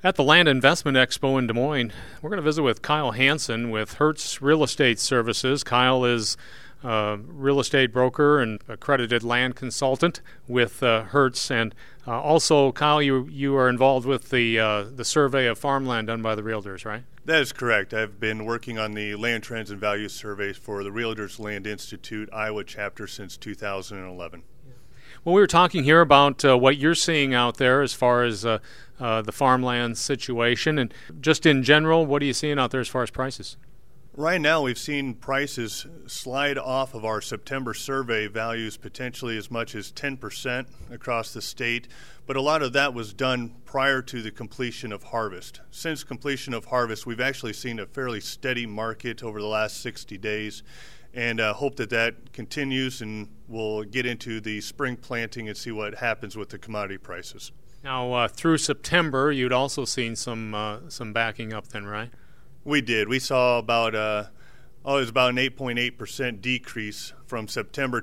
At the Land Investment Expo in Des Moines, we're going to visit with Kyle Hansen with Hertz Real Estate Services. Kyle is a real estate broker and accredited land consultant with Hertz. And also, Kyle, you are involved with the survey of farmland done by the realtors, right? That is correct. I've been working on the Land Trends and Values surveys for the Realtors Land Institute Iowa chapter since 2011. Well, we were talking here about what you're seeing out there as far as the farmland situation, and just in general, what are you seeing out there as far as prices? Right now, we've seen prices slide off of our September survey values potentially as much as 10% across the state, but a lot of that was done prior to the completion of harvest. Since completion of harvest, we've actually seen a fairly steady market over the last 60 days, and hope that continues, and we'll get into the spring planting and see what happens with the commodity prices. Now, through September, you'd also seen some backing up then, right? We did. We saw about it was about an 8.8% decrease from September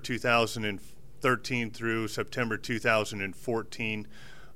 2013 through September 2014.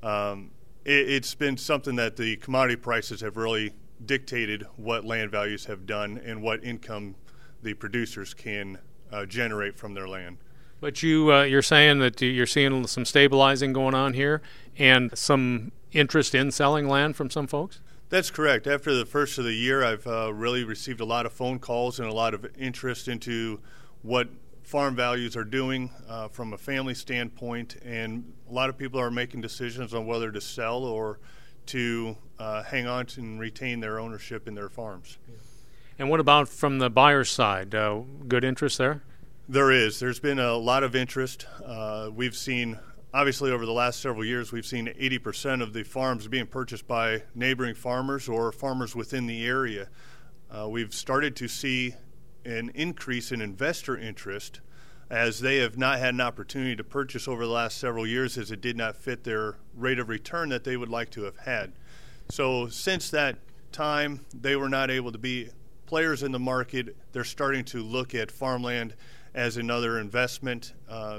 It's been something that the commodity prices have really dictated what land values have done and what income the producers can generate from their land. But you're saying that you're seeing some stabilizing going on here and some interest in selling land from some folks? That's correct. After the first of the year, I've really received a lot of phone calls and a lot of interest into what farm values are doing from a family standpoint, and a lot of people are making decisions on whether to sell or to hang on to and retain their ownership in their farms. Yeah. And what about from the buyer's side? Good interest there? There is. There's been a lot of interest. We've seen, obviously, over the last several years, we've seen 80% of the farms being purchased by neighboring farmers or farmers within the area. We've started to see an increase in investor interest as they have not had an opportunity to purchase over the last several years as it did not fit their rate of return that they would like to have had. So since that time, they were not able to be players in the market. They're starting to look at farmland as another investment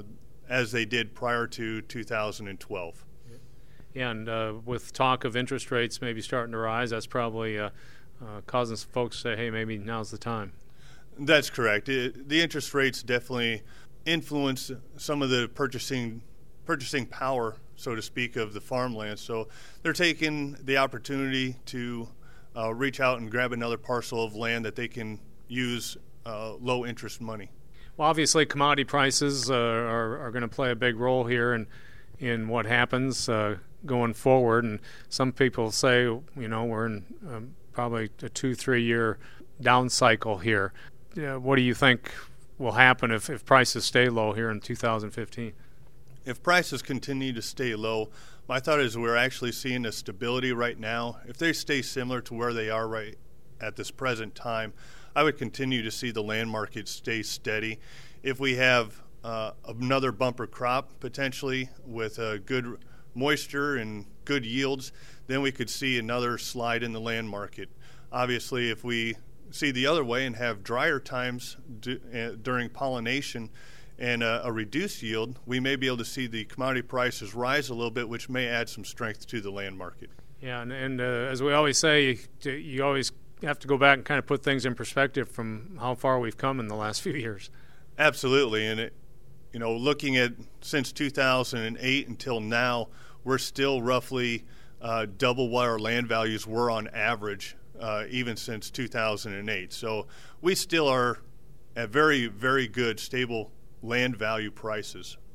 as they did prior to 2012. Yeah, and with talk of interest rates maybe starting to rise, that's probably causing some folks to say, hey, maybe now's the time. That's correct. The interest rates definitely influence some of the purchasing power, so to speak, of the farmland. So they're taking the opportunity to reach out and grab another parcel of land that they can use low interest money. Well, obviously, commodity prices are going to play a big role here in what happens going forward. And some people say, we're in probably a 2-3 year down cycle here. What do you think will happen if prices stay low here in 2015? If prices continue to stay low, my thought is we're actually seeing a stability right now. If they stay similar to where they are right at this present time, I would continue to see the land market stay steady. If we have another bumper crop potentially with good moisture and good yields, then we could see another slide in the land market. Obviously, if we see the other way and have drier times during pollination and a reduced yield, we may be able to see the commodity prices rise a little bit, which may add some strength to the land market. Yeah, and as we always say, you always have to go back and kind of put things in perspective from how far we've come in the last few years. Absolutely, and looking at since 2008 until now, we're still roughly double what our land values were on average, even since 2008. So we still are at very, very good, stable land value prices.